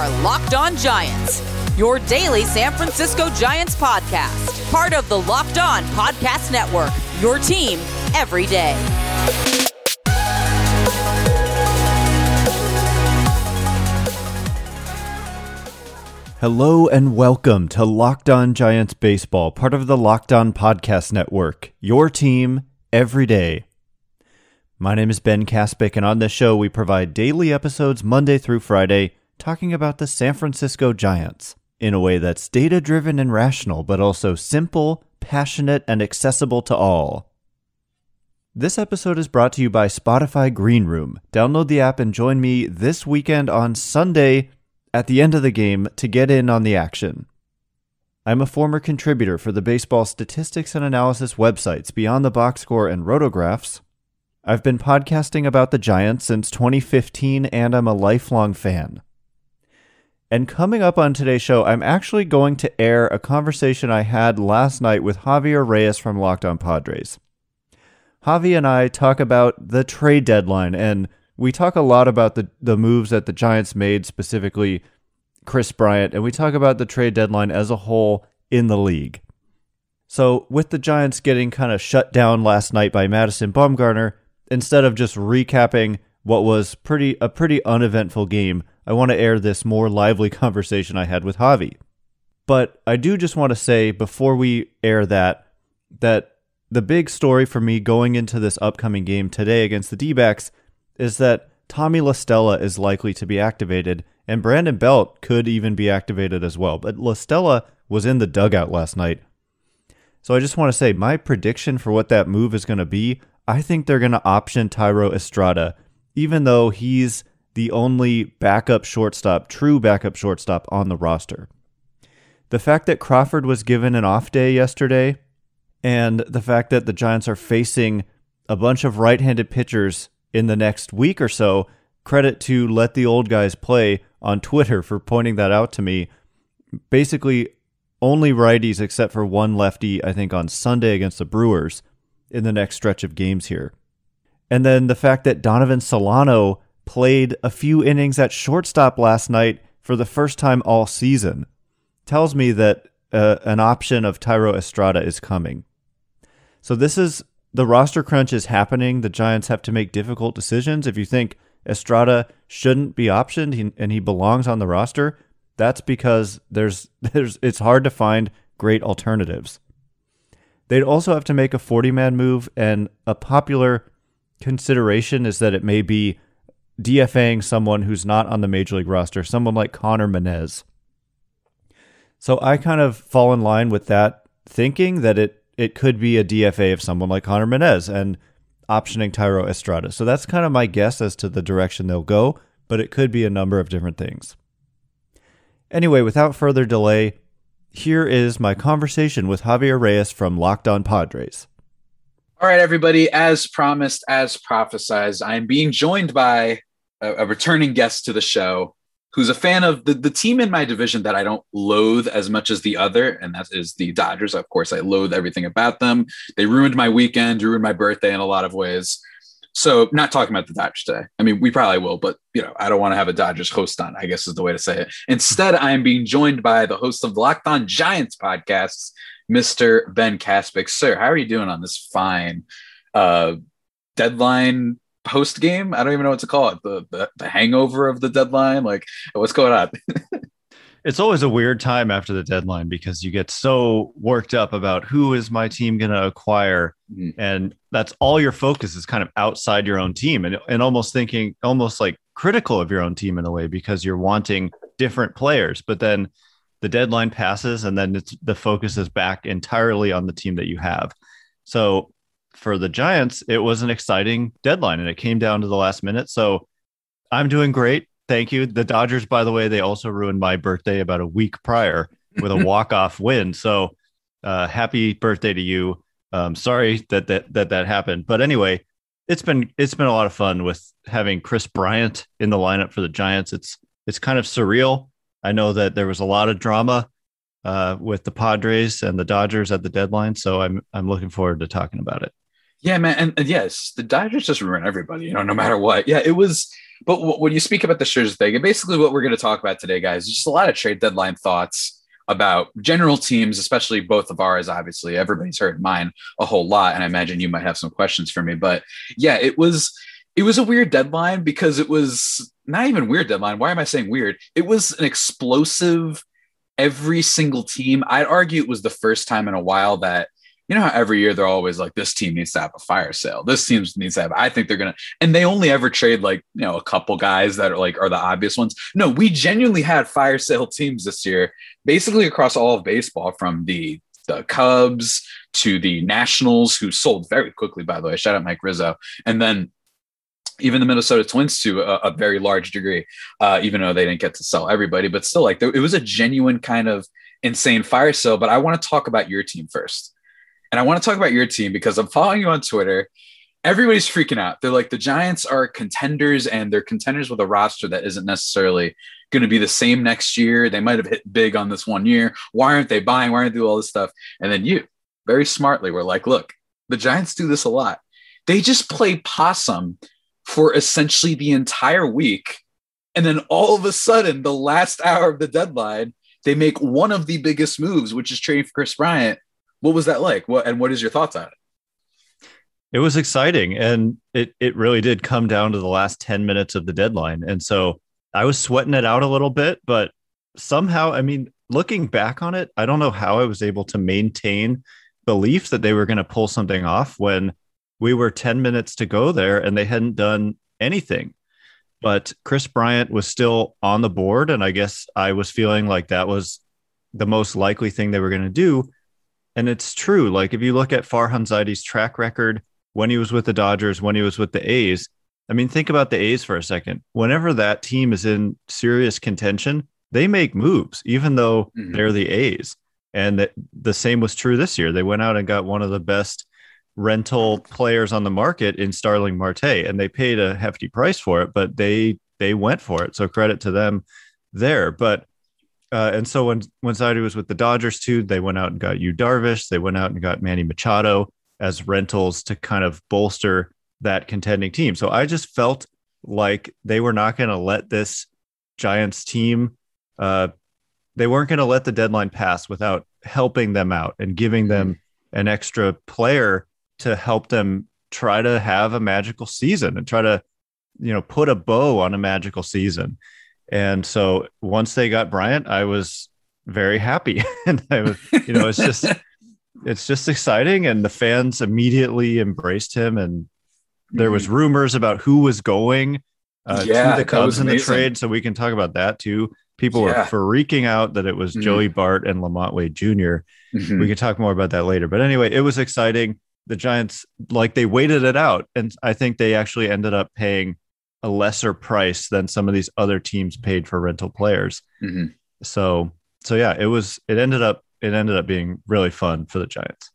are Locked On Giants, your daily San Francisco Giants podcast. Part of the Locked On Podcast Network, your team every day. Hello and welcome to Locked On Giants Baseball, part of the Locked On Podcast Network, your team every day. My name is Ben Kaspick, and on this show we provide daily episodes Monday through Friday talking about the San Francisco Giants in a way that's data-driven and rational, but also simple, passionate, and accessible to all. This episode is brought to you by Spotify Green Room. Download the app and join me this weekend on Sunday at the end of the game to get in on the action. I'm a former contributor for the baseball statistics and analysis websites Beyond the Box Score and Rotographs. I've been podcasting about the Giants since 2015, and I'm a lifelong fan. And coming up on today's show, I'm actually going to air a conversation I had last night with Javier Reyes from Locked On Padres. Javi and I talk about the trade deadline, and we talk a lot about the moves that the Giants made, specifically Kris Bryant, and we talk about the trade deadline as a whole in the league. So with the Giants getting kind of shut down last night by Madison Bumgarner, instead of just recapping what was a pretty uneventful game, I want to air this more lively conversation I had with Javi. But I do just want to say before we air that the big story for me going into this upcoming game today against the D-backs is that Tommy La Stella is likely to be activated, and Brandon Belt could even be activated as well. But La Stella was in the dugout last night. So I just want to say my prediction for what that move is going to be, I think they're going to option Thairo Estrada, even though he's the only true backup shortstop on the roster. The fact that Crawford was given an off day yesterday, and the fact that the Giants are facing a bunch of right-handed pitchers in the next week or so, credit to Let the Old Guys Play on Twitter for pointing that out to me. Basically, only righties except for one lefty, I think, on Sunday against the Brewers in the next stretch of games here. And then the fact that Donovan Solano played a few innings at shortstop last night for the first time all season tells me that an option of Thairo Estrada is coming. So the roster crunch is happening. The Giants have to make difficult decisions. If you think Estrada shouldn't be optioned and he belongs on the roster, that's because it's hard to find great alternatives. They'd also have to make a 40-man move, and a popular consideration is that it may be DFAing someone who's not on the Major League roster, someone like Conner Menez. So I kind of fall in line with that thinking that it could be a DFA of someone like Conner Menez and optioning Thairo Estrada. So that's kind of my guess as to the direction they'll go, but it could be a number of different things. Anyway, without further delay, here is my conversation with Javier Reyes from Locked On Padres. All right, everybody, as promised, as prophesized, I'm being joined by a returning guest to the show who's a fan of the team in my division that I don't loathe as much as the other, and that is the Dodgers. Of course, I loathe everything about them. They ruined my weekend, ruined my birthday in a lot of ways. So not talking about the Dodgers today. I mean, we probably will, but I don't want to have a Dodgers host on, I guess is the way to say it. Instead, I am being joined by the host of the Locked On Giants podcasts, Mr. Ben Kaspick. Sir, how are you doing on this fine deadline post game? I don't even know what to call it. The hangover of the deadline. Like, what's going on? It's always a weird time after the deadline because you get so worked up about who is my team going to acquire. And that's all your focus is kind of outside your own team and almost like critical of your own team in a way because you're wanting different players. But then the deadline passes and then the focus is back entirely on the team that you have. So for the Giants, it was an exciting deadline and it came down to the last minute. So I'm doing great. Thank you. The Dodgers, by the way, they also ruined my birthday about a week prior with a walk-off win. So happy birthday to you. Sorry that happened. But anyway, it's been a lot of fun with having Kris Bryant in the lineup for the Giants. It's kind of surreal. I know that there was a lot of drama with the Padres and the Dodgers at the deadline. So I'm looking forward to talking about it. Yeah, man. And yes, the Dodgers just ruin everybody, no matter what. Yeah, it was But when you speak about the Scherzer thing, and basically what we're going to talk about today, guys, is just a lot of trade deadline thoughts about general teams, especially both of ours. Obviously, everybody's heard mine a whole lot, and I imagine you might have some questions for me. But yeah, it was a weird deadline because it was not even weird deadline. Why am I saying weird? It was an explosive. Every single team. I'd argue it was the first time in a while that, you know how every year they're always like, this team needs to have a fire sale. This team needs to have, I think they're going to, and they only ever trade like, a couple guys that are the obvious ones. No, we genuinely had fire sale teams this year, basically across all of baseball, from the Cubs to the Nationals, who sold very quickly, by the way. Shout out Mike Rizzo. And then even the Minnesota Twins to a very large degree, even though they didn't get to sell everybody, but still, like, it was a genuine kind of insane fire sale. But I want to talk about your team first. And I want to talk about your team because I'm following you on Twitter. Everybody's freaking out. They're like, the Giants are contenders, and they're contenders with a roster that isn't necessarily going to be the same next year. They might have hit big on this one year. Why aren't they buying? Why aren't they doing all this stuff? And then you, very smartly, were like, look, the Giants do this a lot. They just play possum for essentially the entire week. And then all of a sudden, the last hour of the deadline, they make one of the biggest moves, which is trading for Kris Bryant. What was that like? What is your thoughts on it? It was exciting. And it really did come down to the last 10 minutes of the deadline. And so I was sweating it out a little bit, but somehow, I mean, looking back on it, I don't know how I was able to maintain belief that they were going to pull something off when we were 10 minutes to go there and they hadn't done anything. But Kris Bryant was still on the board. And I guess I was feeling like that was the most likely thing they were going to do. And it's true. Like, if you look at Farhan Zaidi's track record when he was with the Dodgers, when he was with the A's, I mean, think about the A's for a second. Whenever that team is in serious contention, they make moves, even though they're the A's. And the same was true this year. They went out and got one of the best rental players on the market in Starling Marte, and they paid a hefty price for it, but they went for it. So credit to them there. But and so when Zaidi was with the Dodgers too, they went out and got Yu Darvish. They went out and got Manny Machado as rentals to kind of bolster that contending team. So I just felt like they were not going to let this Giants team, they weren't going to let the deadline pass without helping them out and giving them an extra player to help them try to have a magical season and try to, put a bow on a magical season. And so once they got Bryant, I was very happy. And I was, it's just exciting. And the fans immediately embraced him. And there was rumors about who was going to the Cubs in the trade. So we can talk about that too. People were freaking out that it was Joey Bart and Lamont Wade Jr. We could talk more about that later. But anyway, it was exciting. The Giants, they waited it out. And I think they actually ended up paying a lesser price than some of these other teams paid for rental players. So yeah, it ended up being really fun for the Giants.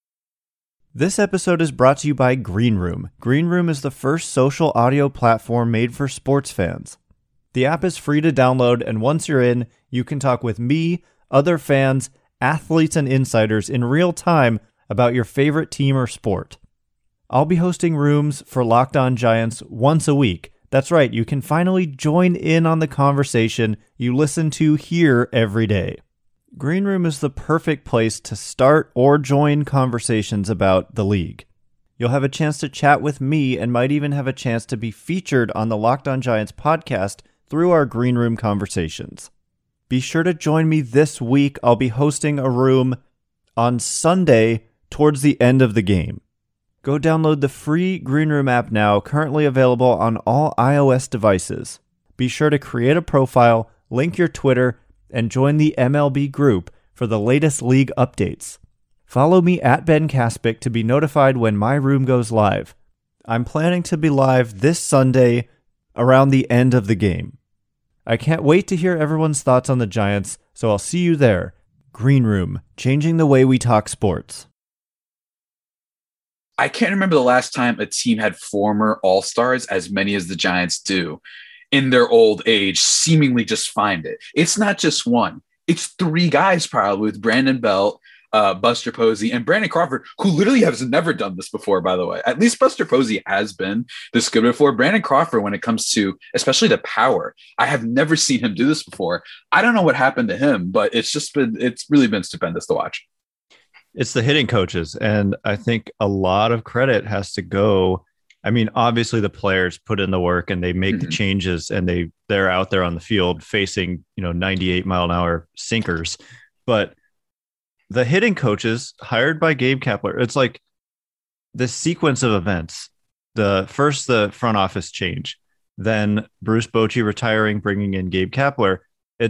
This episode is brought to you by Green Room. Green Room is the first social audio platform made for sports fans. The app is free to download, and once you're in, you can talk with me, other fans, athletes, and insiders in real time about your favorite team or sport. I'll be hosting rooms for Locked On Giants once a week. That's right, you can finally join in on the conversation you listen to here every day. Green Room is the perfect place to start or join conversations about the league. You'll have a chance to chat with me and might even have a chance to be featured on the Locked On Giants podcast through our Green Room conversations. Be sure to join me this week. I'll be hosting a room on Sunday towards the end of the game. Go download the free Green Room app now, currently available on all iOS devices. Be sure to create a profile, link your Twitter, and join the MLB group for the latest league updates. Follow me at Ben Kaspick to be notified when my room goes live. I'm planning to be live this Sunday around the end of the game. I can't wait to hear everyone's thoughts on the Giants, so I'll see you there. Green Room, changing the way we talk sports. I can't remember the last time a team had former All-Stars as many as the Giants do in their old age, seemingly just find it. It's not just one. It's three guys probably with Brandon Belt, Buster Posey, and Brandon Crawford, who literally has never done this before, by the way. At least Buster Posey has been this good before. Brandon Crawford, when it comes to especially the power, I have never seen him do this before. I don't know what happened to him, but it's really been stupendous to watch. It's the hitting coaches. And I think a lot of credit has to go. I mean, obviously the players put in the work and they make the changes, and they're out there on the field facing, 98 mile an hour sinkers. But the hitting coaches hired by Gabe Kapler, it's like the sequence of events. The front office change, then Bruce Bochy retiring, bringing in Gabe Kapler.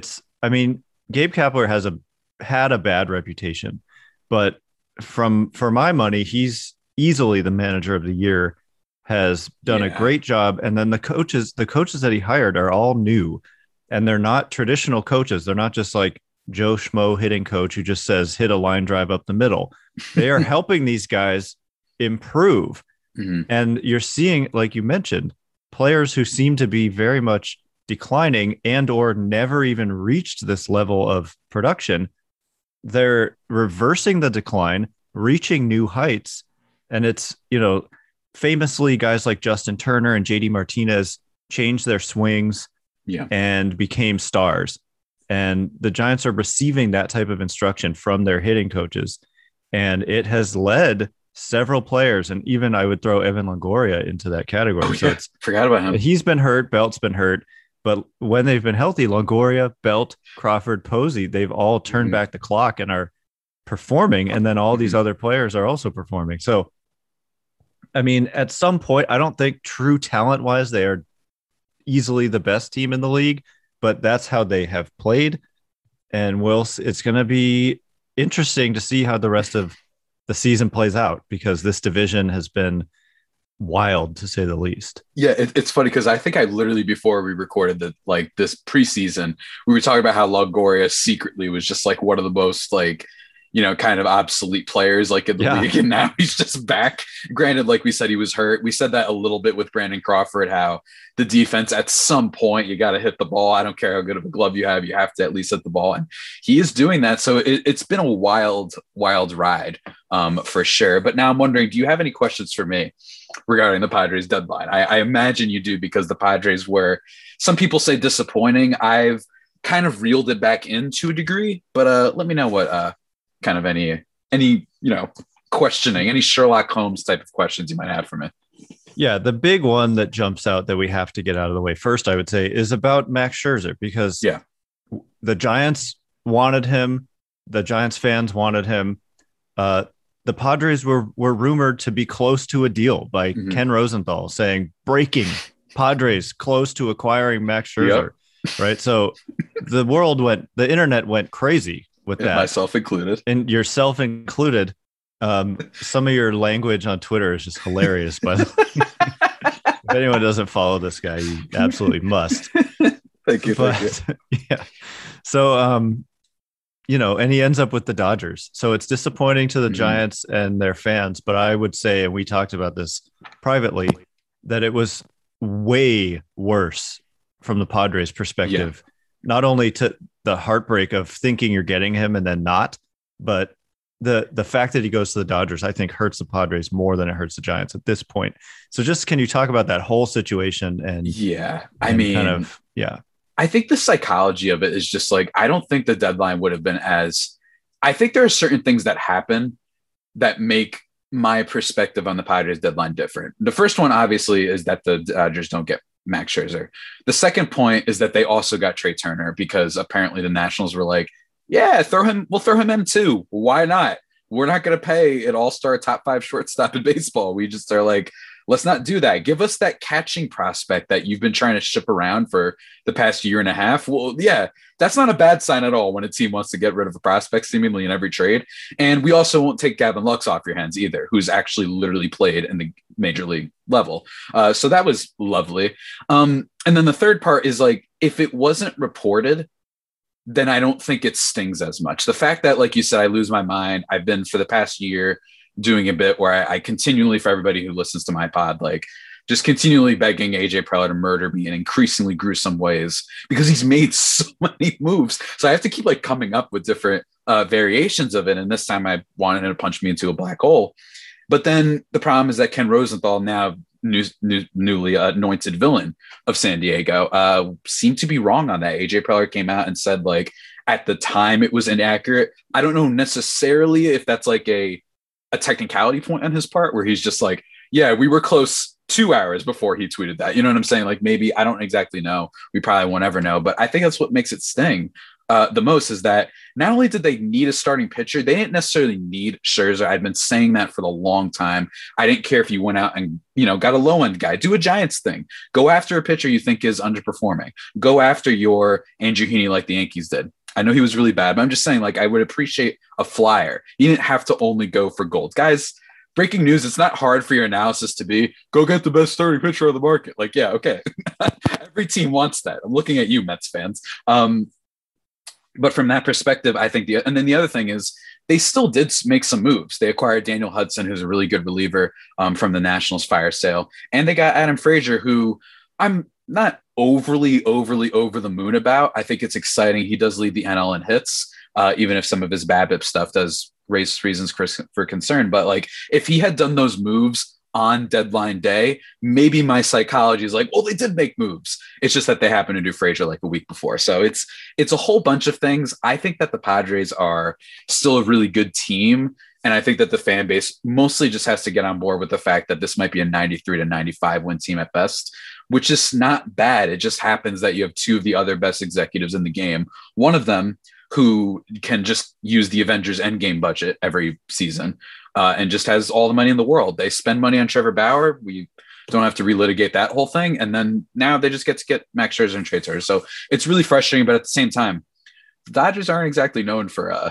Gabe Kapler had a bad reputation, but for my money, he's easily the manager of the year, has done a great job. And then the coaches that he hired are all new, and they're not traditional coaches. They're not just like Joe Schmo hitting coach who just says, hit a line drive up the middle. They are helping these guys improve. And you're seeing, like you mentioned, players who seem to be very much declining and or never even reached this level of production. They're reversing the decline, reaching new heights. And it's, famously guys like Justin Turner and JD Martinez changed their swings and became stars. And the Giants are receiving that type of instruction from their hitting coaches. And it has led several players, and even I would throw Evan Longoria into that category. So forgot about him. He's been hurt. Belt's been hurt. But when they've been healthy, Longoria, Belt, Crawford, Posey, they've all turned back the clock and are performing. And then all these other players are also performing. So, at some point, I don't think true talent-wise they are easily the best team in the league, but that's how they have played. And it's going to be interesting to see how the rest of the season plays out, because this division has been wild, to say the least. Yeah, it's funny because I think literally before we recorded this preseason, we were talking about how Longoria secretly was just like one of the most kind of obsolete players in the league, and now he's just back. Granted, like we said, he was hurt. We said that a little bit with Brandon Crawford, how the defense at some point you got to hit the ball. I don't care how good of a glove you have to at least hit the ball, and he is doing that. So it's been a wild ride for sure. But now I'm wondering, do you have any questions for me regarding the Padres deadline? I imagine you do, because the Padres were, some people say, disappointing. I've kind of reeled it back in to a degree, but let me know what kind of any questioning, any Sherlock Holmes type of questions you might have for me. Yeah, the big one that jumps out that we have to get out of the way first, I would say, is about Max Scherzer, because the Giants wanted him, the Giants fans wanted him. The Padres were rumored to be close to a deal by Ken Rosenthal, saying, breaking, Padres close to acquiring Max Scherzer. Right. So the internet went crazy with that, myself included, and yourself included. Some of your language on Twitter is just hilarious. But if anyone doesn't follow this guy, you absolutely must. Thank you. Yeah. So, and he ends up with the Dodgers. So it's disappointing to the Giants and their fans. But I would say, and we talked about this privately, that it was way worse from the Padres' perspective. Not only to the heartbreak of thinking you're getting him and then not, but the fact that he goes to the Dodgers, I think, hurts the Padres more than it hurts the Giants at this point. So just, can you talk about that whole situation? And I think the psychology of it is just I don't think the deadline would have been I think there are certain things that happen that make my perspective on the Padres deadline different. The first one, obviously, is that the Dodgers don't get Max Scherzer. The second point is that they also got Trey Turner, because apparently the Nationals were like, yeah, we'll throw him in too. Why not? We're not going to pay an all-star top 5 shortstop in baseball. We just are like, let's not do that. Give us that catching prospect that you've been trying to ship around for the past year and a half. Well, yeah, that's not a bad sign at all when a team wants to get rid of a prospect seemingly in every trade. And we also won't take Gavin Lux off your hands either, who's actually literally played in the major league level. So that was lovely. And then the third part is if it wasn't reported, then I don't think it stings as much. The fact that, like you said, I lose my mind. I've been for the past year doing a bit where I continually, for everybody who listens to my pod, just continually begging AJ Preller to murder me in increasingly gruesome ways, because he's made so many moves. So I have to keep coming up with different variations of it. And this time I wanted him to punch me into a black hole. But then the problem is that Ken Rosenthal, now newly anointed villain of San Diego, seemed to be wrong on that. AJ Preller came out and said, like, at the time it was inaccurate. I don't know necessarily if that's like a technicality point on his part where he's just like, yeah, we were close 2 hours before he tweeted that. You know what I'm saying? Like, maybe, I don't exactly know. We probably won't ever know. But I think that's what makes it sting the most, is that not only did they need a starting pitcher, they didn't necessarily need Scherzer. I'd been saying that for the long time. I didn't care if you went out and, got a low end guy. Do a Giants thing. Go after a pitcher you think is underperforming. Go after your Andrew Heaney like the Yankees did. I know he was really bad, but I'm just saying, like, I would appreciate a flyer. You didn't have to only go for gold. Guys, breaking news, it's not hard for your analysis to be, go get the best starting pitcher on the market. Like, yeah, okay. Every team wants that. I'm looking at you, Mets fans. But from that perspective, I think and then the other thing is they still did make some moves. They acquired Daniel Hudson, who's a really good reliever from the Nationals fire sale. And they got Adam Frazier, who I'm not overly over the moon about. I think it's exciting. He does lead the NL in hits, even if some of his BABIP stuff does raise reasons for concern. But like, if he had done those moves on deadline day, maybe my psychology is like, well, they did make moves. It's just that they happened to do Frazier like a week before. So it's a whole bunch of things. I think that the Padres are still a really good team. And I think that the fan base mostly just has to get on board with the fact that this might be a 93 to 95 win team at best, which is not bad. It just happens that you have two of the other best executives in the game. One of them who can just use the Avengers Endgame budget every season and just has all the money in the world. They spend money on Trevor Bauer. We don't have to relitigate that whole thing. And then now they just get to get Max Scherzer and Trey Turner. So it's really frustrating, but at the same time, the Dodgers aren't exactly known for,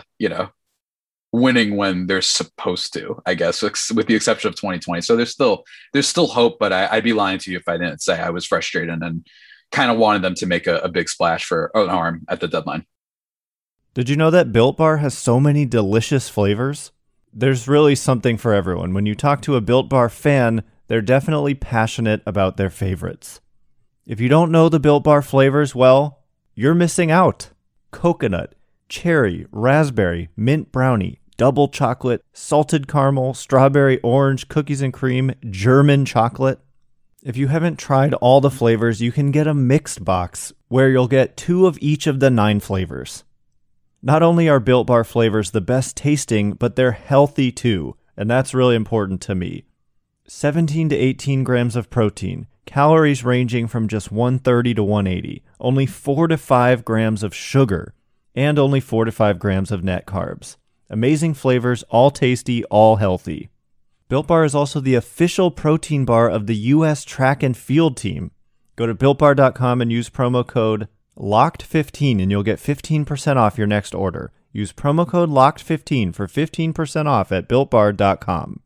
winning when they're supposed to, I guess, with the exception of 2020. So there's still hope, but I'd be lying to you if I didn't say I was frustrated and kind of wanted them to make a big splash for an arm at the deadline. Did you know that Built Bar has so many delicious flavors? There's really something for everyone. When you talk to a Built Bar fan, they're definitely passionate about their favorites. If you don't know the Built Bar flavors, well, you're missing out. Coconut, cherry, raspberry, mint brownie, double chocolate, salted caramel, strawberry, orange, cookies and cream, German chocolate. If you haven't tried all the flavors, you can get a mixed box where you'll get 2 of each of the 9 flavors. Not only are Built Bar flavors the best tasting, but they're healthy too, and that's really important to me. 17 to 18 grams of protein, calories ranging from just 130 to 180, only 4 to 5 grams of sugar, and only 4 to 5 grams of net carbs. Amazing flavors, all tasty, all healthy. Built Bar is also the official protein bar of the U.S. track and field team. Go to BuiltBar.com and use promo code LOCKED15 and you'll get 15% off your next order. Use promo code LOCKED15 for 15% off at BuiltBar.com.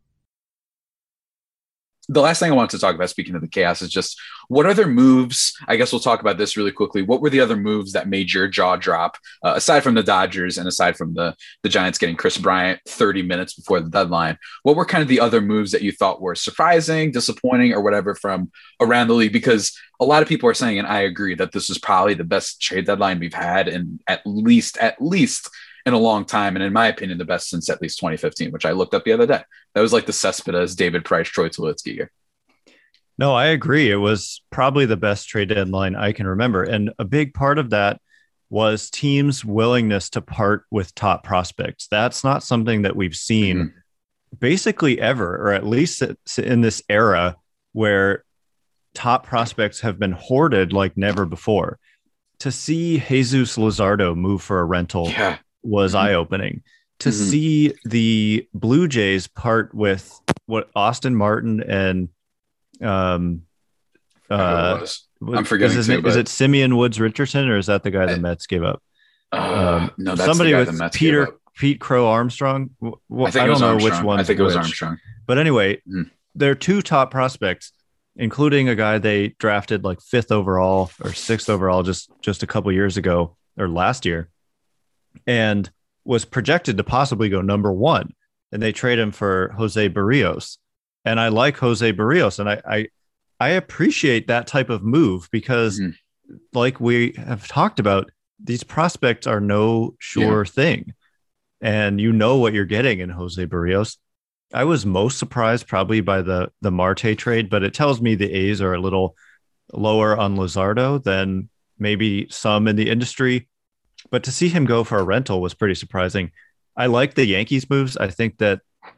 The last thing I wanted to talk about, speaking of the chaos, is just what other moves, I guess we'll talk about this really quickly. What were the other moves that made your jaw drop, aside from the Dodgers and aside from the Giants getting Chris Bryant 30 minutes before the deadline? What were kind of the other moves that you thought were surprising, disappointing, or whatever from around the league? Because a lot of people are saying, and I agree, that this is probably the best trade deadline we've had in at least in a long time. And in my opinion, the best since at least 2015, which I looked up the other day. That was like the Cespedes, David Price, Troy Tulowitzki year. No, I agree. It was probably the best trade deadline I can remember. And a big part of that was teams' willingness to part with top prospects. That's not something that we've seen basically ever, or at least in this era where top prospects have been hoarded like never before. To see Jesus Luzardo move for a rental was eye-opening. To see the Blue Jays part with what Austin Martin and I'm forgetting is it Simeon Woods Richardson, or is that the guy the Mets gave up? No, that's somebody the guy with the Mets gave up. Pete Crow Armstrong. I don't know which one. I think it was Armstrong. But anyway, there are 2 top prospects, including a guy they drafted like 5th overall or 6th overall just a couple years ago or last year, and was projected to possibly go number 1. And they trade him for Jose Barrios. And I like Jose Barrios, and I appreciate that type of move because, like we have talked about, these prospects are no sure thing. and you know what you're getting in Jose Barrios. I was most surprised probably by the Marte trade, but it tells me the A's are a little lower on Luzardo than maybe some in the industry. But to see him go for a rental was pretty surprising. I like the Yankees moves. I think that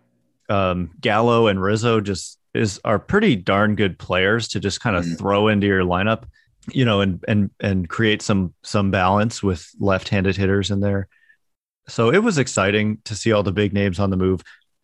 Gallo and Rizzo are pretty darn good players to just kind of throw into your lineup, you know, and create some balance with left-handed hitters in there. So it was exciting to see all the big names on the move.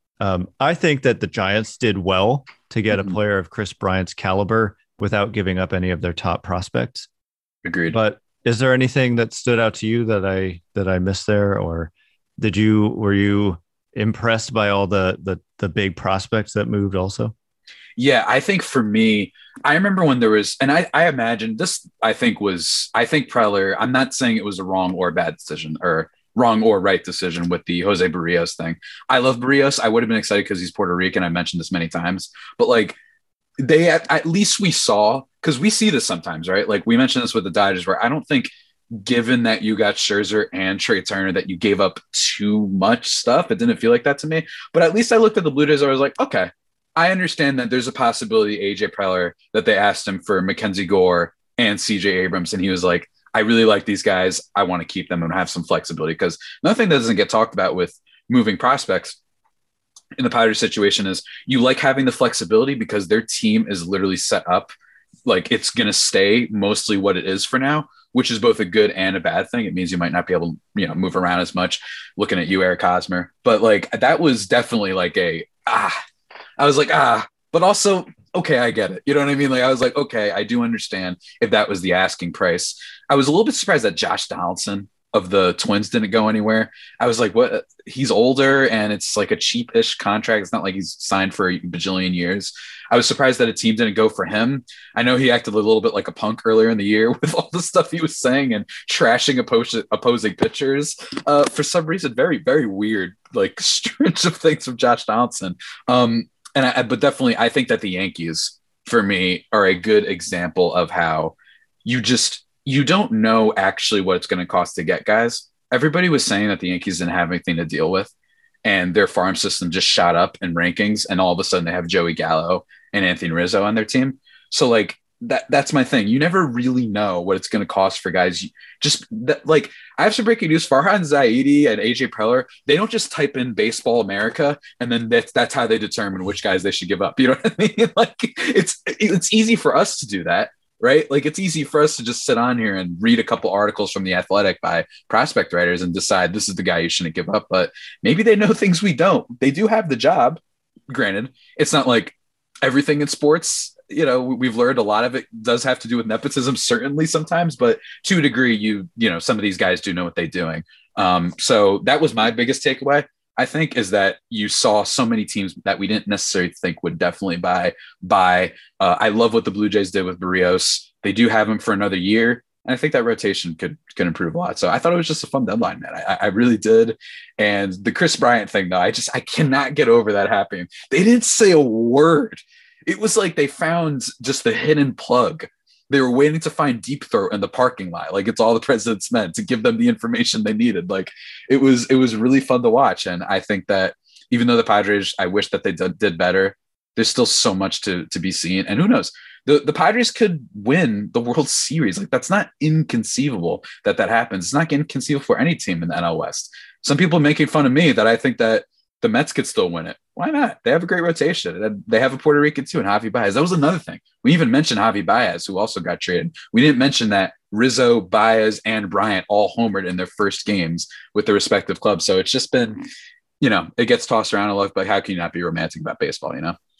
I think that the Giants did well to get a player of Chris Bryant's caliber without giving up any of their top prospects. Agreed. But is there anything that stood out to you that I missed there, or were you impressed by all the big prospects that moved also? Yeah, I think for me, I remember when there was, and I imagine this, I think Preller, I'm not saying it was a wrong or bad decision or wrong or right decision with the Jose Barrios thing. I love Barrios. I would have been excited because he's Puerto Rican. I mentioned this many times, but like they, at least we saw, because we see this sometimes, right? Like we mentioned this with the Dodgers, where I don't think, given that you got Scherzer and Trey Turner, that you gave up too much stuff. It didn't feel like that to me, but at least I looked at the Blue Jays. I was like, okay, I understand that there's a possibility AJ Preller, that they asked him for Mackenzie Gore and CJ Abrams. And he was like, I really like these guys. I want to keep them and have some flexibility, because nothing that doesn't get talked about with moving prospects in the Padres situation is you like having the flexibility because their team is literally set up like it's going to stay mostly what it is for now, which is both a good and a bad thing. It means you might not be able to, move around as much. Looking at you, Eric Hosmer. But like, that was definitely like I was like, but also, okay, I get it. You know what I mean? Like, I was like, okay, I do understand if that was the asking price. I was a little bit surprised that Josh Donaldson of the Twins didn't go anywhere. I was like, what? He's older and it's like a cheap-ish contract. It's not like he's signed for a bajillion years. I was surprised that a team didn't go for him. I know he acted a little bit like a punk earlier in the year with all the stuff he was saying and trashing opposing pitchers. For some reason, very, very weird, like stretch of things from Josh Donaldson. But definitely, I think that the Yankees, for me, are a good example of how you don't know actually what it's going to cost to get guys. Everybody was saying that the Yankees didn't have anything to deal with, and their farm system just shot up in rankings, and all of a sudden they have Joey Gallo and Anthony Rizzo on their team. So like that's my thing. You never really know what it's going to cost for guys. I have some breaking news. Farhan Zaidi and AJ Preller, they don't just type in Baseball America and then that's how they determine which guys they should give up. You know what I mean? Like it's easy for us to do that, right? Like it's easy for us to just sit on here and read a couple articles from The Athletic by prospect writers and decide this is the guy you shouldn't give up. But maybe they know things we don't. They do have the job. Granted, it's not like everything in sports, we've learned a lot of it does have to do with nepotism, certainly sometimes, but to a degree, some of these guys do know what they're doing. So that was my biggest takeaway, I think, is that you saw so many teams that we didn't necessarily think would definitely buy. I love what the Blue Jays did with Barrios. They do have him for another year. And I think that rotation could improve a lot. So I thought it was just a fun deadline, man. I really did. And the Chris Bryant thing, though, I cannot get over that happening. They didn't say a word. It was like they found just the hidden plug. They were waiting to find Deep Throat in the parking lot. Like it's all the president's meant to give them the information they needed. Like it was really fun to watch. And I think that even though the Padres, I wish that they did better, there's still so much to be seen. And who knows, the Padres could win the World Series. Like that's not inconceivable that happens. It's not inconceivable for any team in the NL West. Some people making fun of me that I think that the Mets could still win it. Why not? They have a great rotation. They have a Puerto Rican too, and Javi Baez. That was another thing. We even mentioned Javi Baez, who also got traded. We didn't mention that Rizzo, Baez, and Bryant all homered in their first games with their respective clubs. So it's just been, it gets tossed around a lot, but how can you not be romantic about baseball,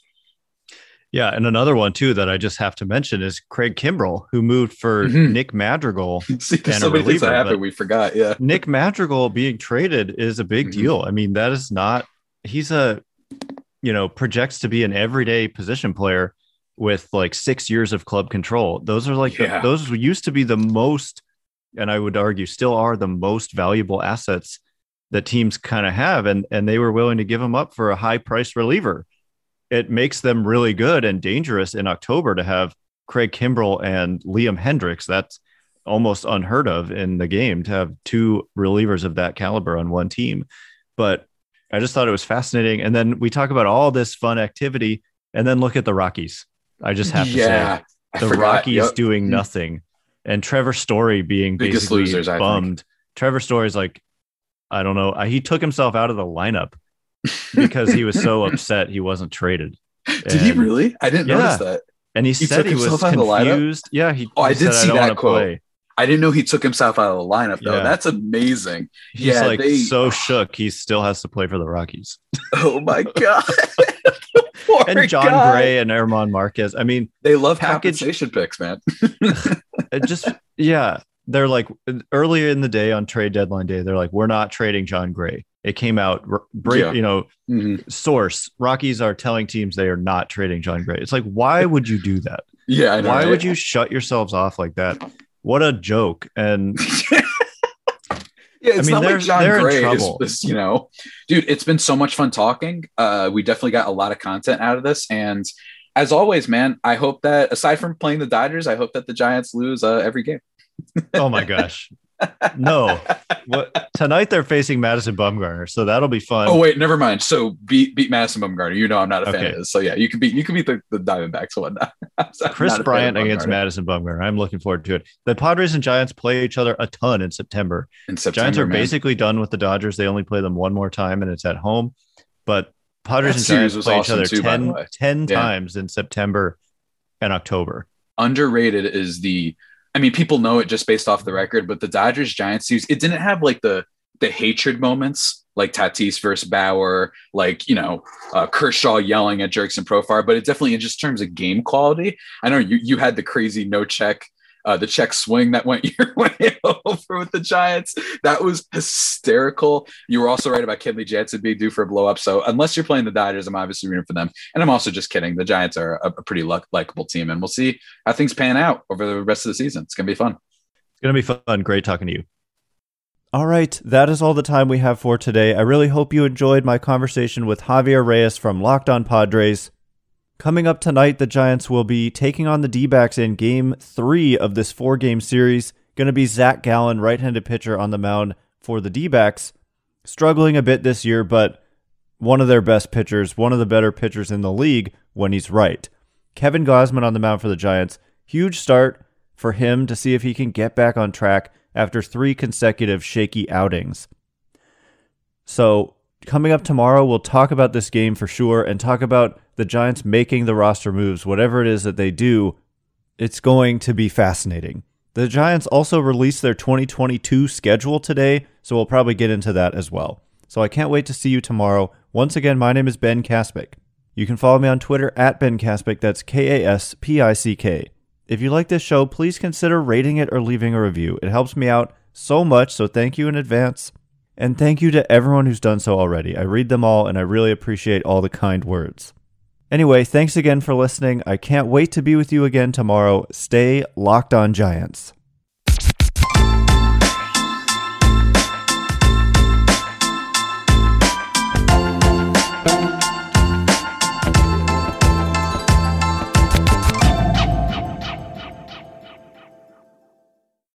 Yeah, and another one too that I just have to mention is Craig Kimbrell, who moved for Nick Madrigal. See, there's so many things that happened we forgot. Yeah, Nick Madrigal being traded is a big deal. I mean, that is not. He's projects to be an everyday position player with like 6 years of club control. Those are like those used to be the most, and I would argue still are the most valuable assets that teams kind of have, and they were willing to give him up for a high price reliever. It makes them really good and dangerous in October to have Craig Kimbrell and Liam Hendriks. That's almost unheard of in the game to have two relievers of that caliber on one team. but I just thought it was fascinating. And then we talk about all this fun activity, and then look at the Rockies. I just have to say, the Rockies doing nothing, and Trevor Story being biggest basically losers, bummed. Trevor Story's like, I don't know. He took himself out of the lineup because he was so upset he wasn't traded. Did he really? I didn't notice that. And he said he was confused. Yeah, I did see that quote. Play. I didn't know he took himself out of the lineup, though. Yeah. That's amazing. He's so shook. He still has to play for the Rockies. Oh, my God. And John Gray and German Marquez. I mean, they love compensation picks, man. They're like, earlier in the day on trade deadline day, they're like, we're not trading John Gray. It came out, source, Rockies are telling teams they are not trading John Gray. It's like, why would you do that? Yeah, I know, why would you shut yourselves off like that? What a joke. And it's not like John Gray is, dude, it's been so much fun talking. We definitely got a lot of content out of this. And as always, man, I hope that aside from playing the Dodgers, I hope that the Giants lose every game. Oh my gosh. No. Tonight they're facing Madison Bumgarner, so that'll be fun. Oh wait, never mind. So beat Madison Bumgarner. I'm not a fan of this. So yeah, you can beat the Diamondbacks and whatnot. Chris Bryant against Madison Bumgarner. I'm looking forward to it. The Padres and Giants play each other a ton in September. Giants are basically done with the Dodgers. They only play them one more time, and it's at home. But Padres and Giants play each other 10 times in September and October. Underrated is people know it just based off the record, but the Dodgers Giants series, it didn't have like the hatred moments like Tatis versus Bauer, like, Kershaw yelling at Jerks and Profar, but it definitely, in just terms of game quality, I know you had the crazy the check swing that went your way over with the Giants. That was hysterical. You were also right about Kenley Jansen being due for a blow up. So unless you're playing the Dodgers, I'm obviously rooting for them. And I'm also just kidding. The Giants are a pretty likable team, and we'll see how things pan out over the rest of the season. It's going to be fun. It's going to be fun. Great talking to you. All right. That is all the time we have for today. I really hope you enjoyed my conversation with Javier Reyes from Locked On Padres. Coming up tonight, the Giants will be taking on the D-backs in Game 3 of this 4-game series. Going to be Zach Gallen, right-handed pitcher on the mound for the D-backs. Struggling a bit this year, but one of their best pitchers, one of the better pitchers in the league when he's right. Kevin Gausman on the mound for the Giants. Huge start for him to see if he can get back on track after 3 consecutive shaky outings. So coming up tomorrow, we'll talk about this game for sure and talk about the Giants making the roster moves. Whatever it is that they do, it's going to be fascinating. The Giants also released their 2022 schedule today, so we'll probably get into that as well. So I can't wait to see you tomorrow. Once again, my name is Ben Kaspick. You can follow me on Twitter at Ben Kaspick. That's Kaspick. If you like this show, please consider rating it or leaving a review. It helps me out so much, so thank you in advance. And thank you to everyone who's done so already. I read them all, and I really appreciate all the kind words. Anyway, thanks again for listening. I can't wait to be with you again tomorrow. Stay locked on Giants.